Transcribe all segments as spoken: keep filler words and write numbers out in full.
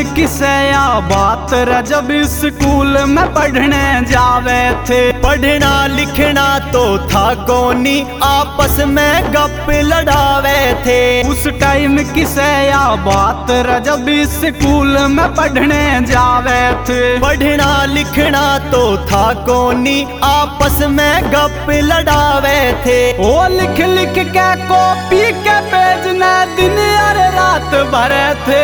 किसे या बात रे जब स्कूल में पढ़ने जावे थे। पढ़ना लिखना तो था कोनी, आपस में गप लड़ावे थे। उस टाइम किसे या बात रे जब स्कूल में पढ़ने जावे थे। पढ़ना लिखना तो था कोनी, आपस में गप लड़ावे थे। ओ लिख लिख के कॉपी के पेज ने दिन और रात भरे थे।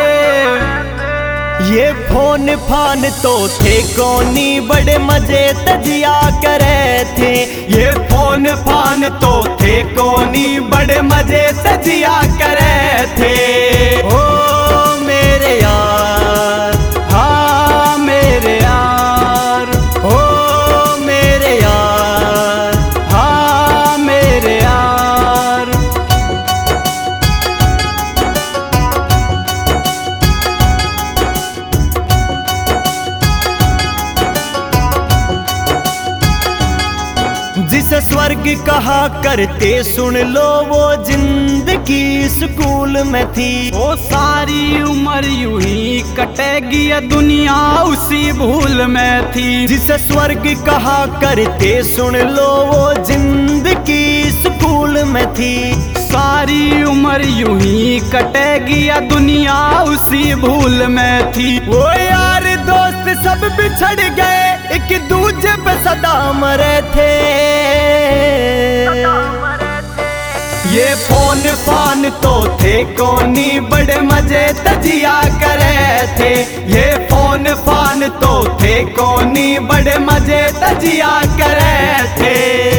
ये फोन फान तो थे कोनी, बड़े मजे तजिया करे थे। ये फोन फान तो थे कोनी, बड़े मजे तजिया करे थे। ओ मेरे यार, हाँ मेरे यार, ओ मेरे यार, हाँ मेरे यार। जिसे स्वर्ग कहा करते सुन लो, वो जिंदगी स्कूल में थी। वो सारी उम्र यूं ही कटेगी, ये दुनिया उसी भूल में थी। जिसे स्वर्ग कहा करते सुन लो, वो जिंदगी स्कूल में थी। सारी उम्र यूं ही कटेगी, ये दुनिया उसी भूल में थी। वो यार दोस्त सब बिछड़ गए, एक दूजे पे सदा मरे थे। ये फोन फान तो थे कोनी, बड़े मजे तजिया करे थे। ये फोन फान तो थे कोनी, बड़े मजे तजिया करे थे।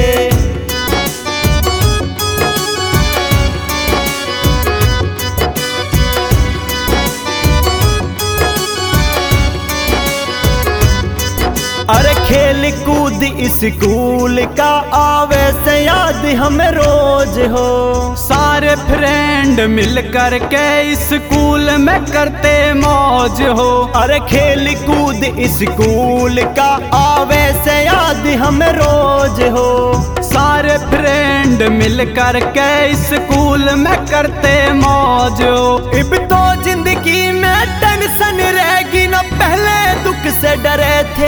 अरे खेल कूद स्कूल का आवे से याद हमें रोज हो। सारे फ्रेंड मिल कर के स्कूल में करते मौज हो। अरे खेल कूद स्कूल का आवे से याद हमें रोज हो। सारे फ्रेंड मिल कर के स्कूल में करते मौज हो। अब तो जिंदगी में टेंशन रहेगी ना, पहले दुख से डरे थे।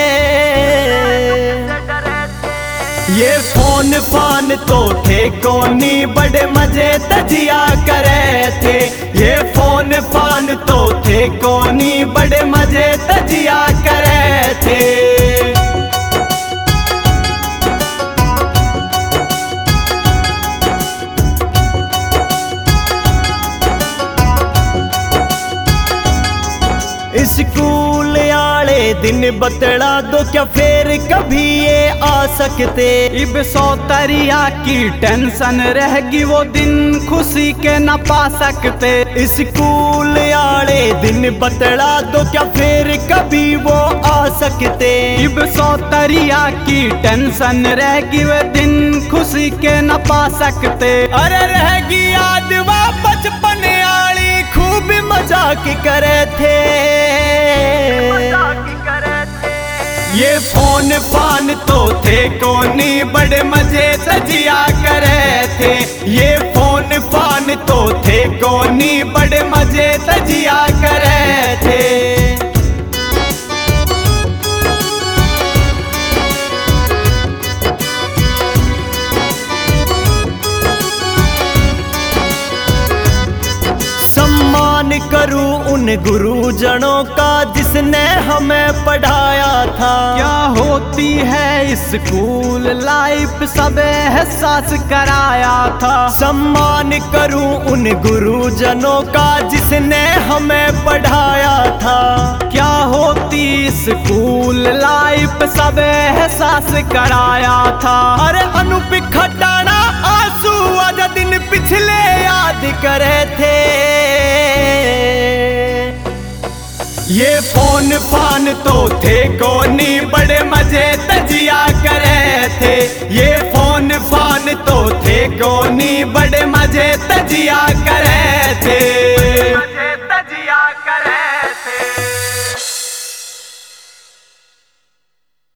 ये फोन फान तो थे कोनी, बड़े मजे तजिया करे थे। ये फोन फान तो थे कोनी, बड़े मजे तजिया करे थे। स्कूल आले दिन बतला दो, क्या फिर कभी ये आ सकते। इब सौतरिया की टेंशन रहेगी, वो दिन खुशी के न पा सकते। स्कूल आले दिन बतला दो, क्या फिर कभी वो आ सकते। इब सौतरिया की टेंशन रहेगी, वो दिन खुशी के न पा सकते। अरे रहेगी याद वो बचपन आली, खूब मजाक करे थे। ये फोन फान तो थे कोनी, बड़े मजे तजिया करे थे। ये फोन फान तो थे कोनी, बड़े मजे तजिया करे थे। करूं उन गुरुजनों का जिसने हमें पढ़ाया था। क्या होती है स्कूल लाइफ, सब एहसास कराया था। सम्मान करूं उन गुरुजनों का जिसने हमें पढ़ाया था। क्या होती स्कूल लाइफ, सब एहसास कराया था। अरे अनूप खटाना आंसू आज दिन पिछले याद करे थे। ये फोन फान तो थे कोनी, बड़े मजे तजिया करे थे। ये फोन फान तो थे कोनी, बड़े मजे तजिया करे थे।